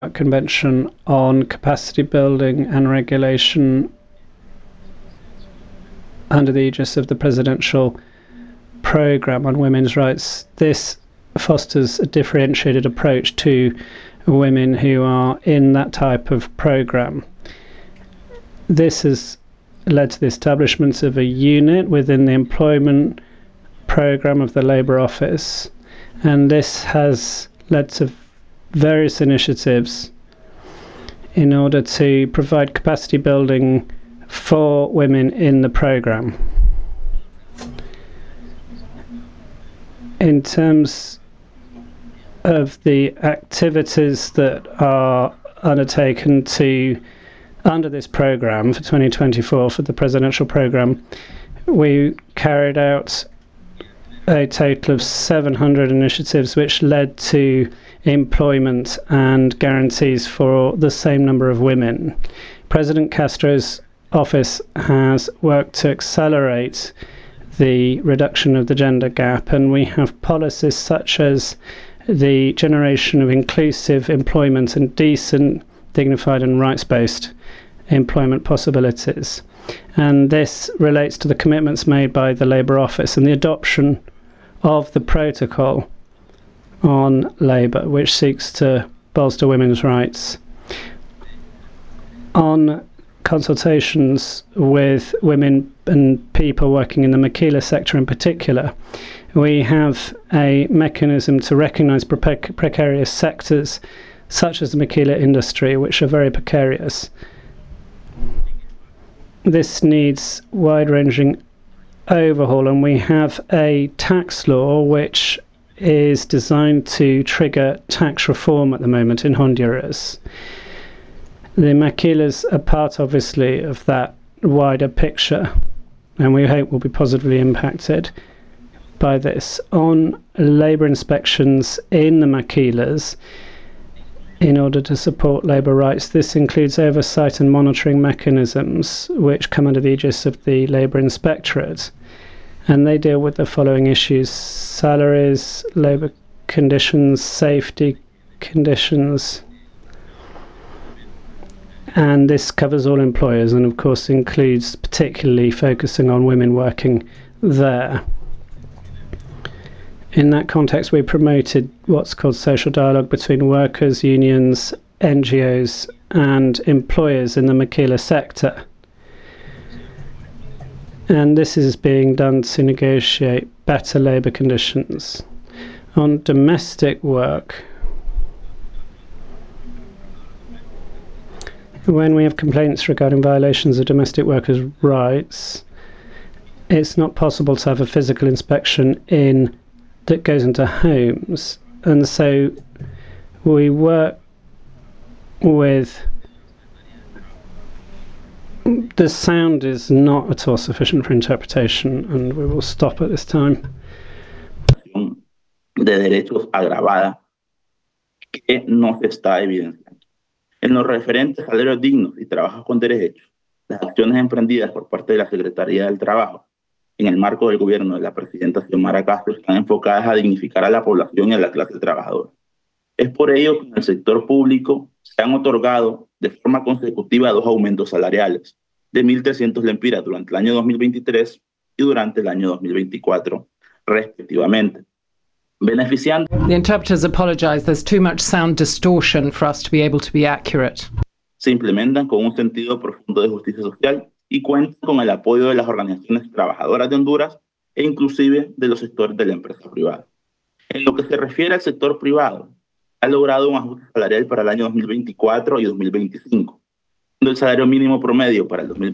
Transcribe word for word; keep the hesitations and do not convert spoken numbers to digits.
Convention on Capacity Building and Regulation under the aegis of the Presidential Programme on Women's Rights. This fosters a differentiated approach to women who are in that type of programme. This has led to the establishment of a unit within the employment programme of the Labour Office, and this has led to various initiatives in order to provide capacity building for women in the programme. In terms of the activities that are undertaken to under this programme for twenty twenty-four, for the presidential programme, we carried out a total of seven hundred initiatives which led to employment and guarantees for the same number of women. President Castro's office has worked to accelerate the reduction of the gender gap, and we have policies such as the generation of inclusive employment and decent, dignified and rights-based employment possibilities. And this relates to the commitments made by the Labour Office and the adoption of the protocol on labour, which seeks to bolster women's rights. On consultations with women and people working in the maquila sector in particular, we have a mechanism to recognise pre- precarious sectors such as the maquila industry, which are very precarious. This needs wide-ranging overhaul, and we have a tax law which is designed to trigger tax reform at the moment in Honduras. The maquilas are part, obviously, of that wider picture, and we hope will be positively impacted by this. On labour inspections in the maquilas, in order to support labour rights, this includes oversight and monitoring mechanisms which come under the aegis of the Labour Inspectorate. And they deal with the following issues: salaries, labour conditions, safety conditions. And this covers all employers and, of course, includes particularly focusing on women working there. In that context, we promoted what's called social dialogue between workers, unions, N G Os and employers in the maquila sector. And this is being done to negotiate better labour conditions. On domestic work, when we have complaints regarding violations of domestic workers' rights, it's not possible to have a physical inspection in that goes into homes. And so we work with the sound is not at all sufficient for interpretation, and we will stop at this time. De derechos agravada que no se está evidenciando. En lo referente a salarios dignos y trabajos con derechos, las acciones emprendidas por parte de la Secretaría del Trabajo en el marco del gobierno de la presidenta Xiomara Castro están enfocadas a dignificar a la población y a la clase trabajadora. Es por ello que en el sector público se han otorgado de forma consecutiva dos aumentos salariales de mil trescientos lempiras durante el año dos mil veintitrés y durante el año dos mil veinticuatro, respectivamente. Beneficiando. The interpreters apologize. There's too much sound distortion for us to be able to be accurate. Se implementan con un sentido profundo de justicia social y cuentan con el apoyo de las organizaciones trabajadoras de Honduras e inclusive de los sectores de la empresa privada. En lo que se refiere al sector privado, ha logrado un ajuste salarial para el año dos mil veinticuatro y dos mil veinticinco, siendo el salario mínimo promedio para el dos mil